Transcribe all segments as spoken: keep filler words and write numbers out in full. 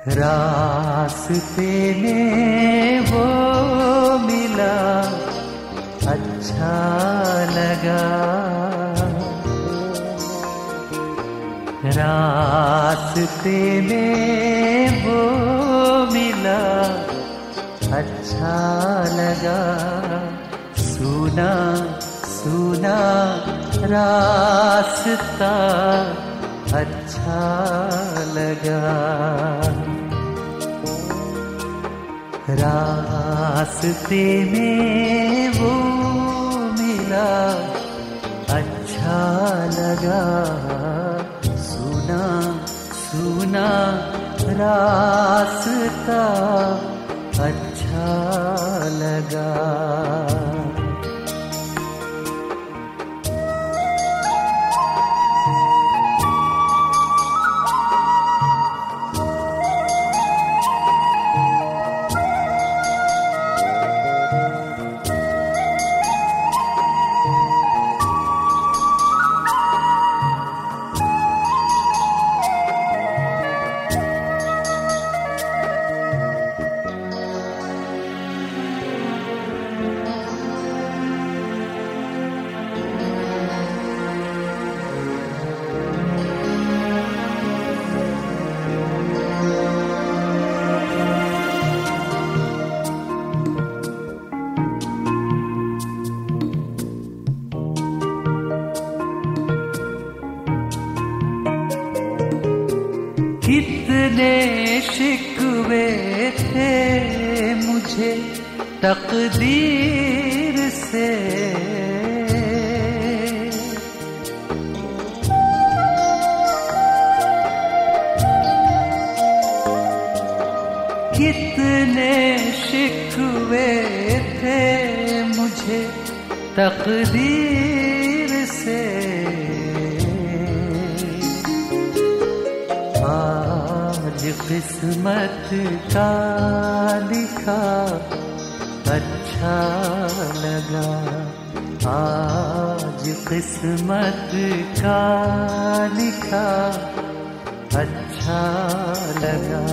रास्ते में वो मिला, अच्छा लगा। रास्ते में वो मिला, अच्छा लगा। सुना सुना रास्ता, अच्छा लगा। रास्ते में वो मिला, अच्छा लगा। सुना सुना रास्ता, अच्छा लगा। कितने शिकवे थे मुझे तकदीर से, कितने शिकवे थे मुझे तकदीर से। आज किस्मत का लिखा, अच्छा लगा। आज किस्मत का लिखा, अच्छा लगा।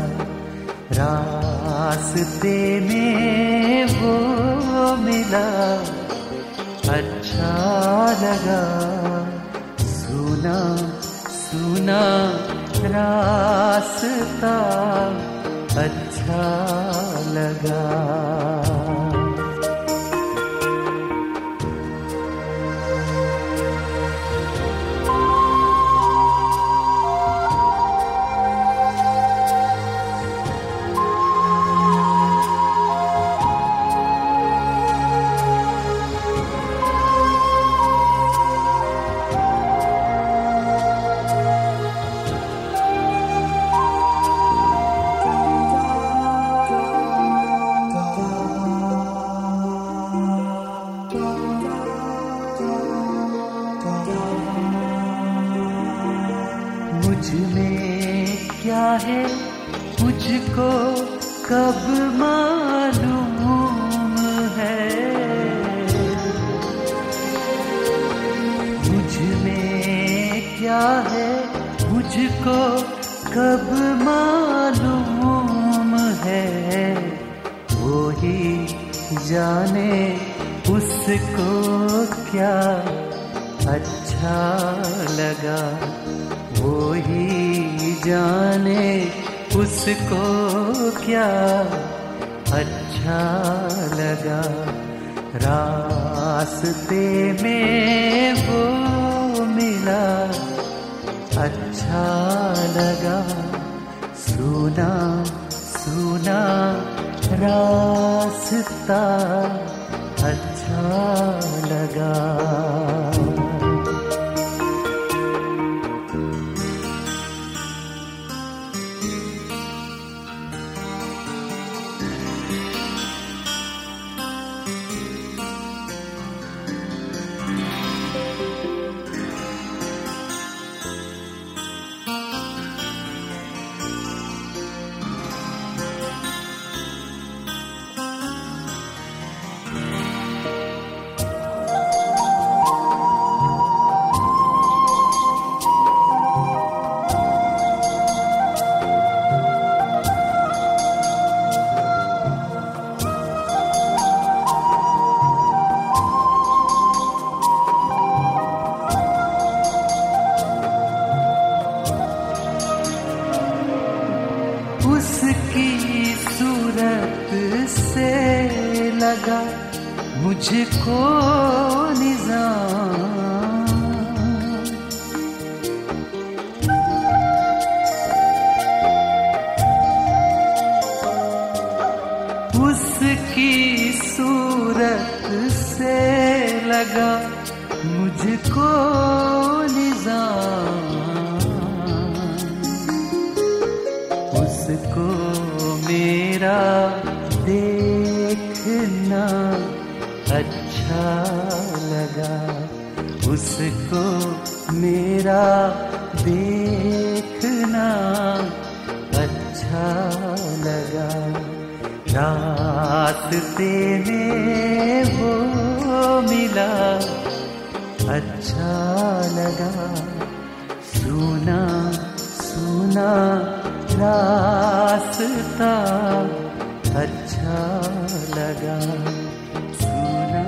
रास्ते में वो मिला, अच्छा लगा। सुना सुना रास्ता, अच्छा लगा। मुझ में क्या है मुझको कब मालूम है। मुझ में क्या है मुझको कब मालूम है। वो ही जाने उसको क्या अच्छा लगा। वो ही जाने उसको क्या अच्छा लगा। रास्ते में वो मिला, अच्छा लगा। सुना सुना रास्ता, अच्छा लगा। उसकी सूरत से लगा मुझको निजाम। उसकी सूरत से लगा मुझको निजाम। उसको मेरा देखना अच्छा लगा। उसको मेरा देखना अच्छा लगा। रास्ते में वो मिला अच्छा लगा। सुना सुना रास्ता अच्छा लगा। सुना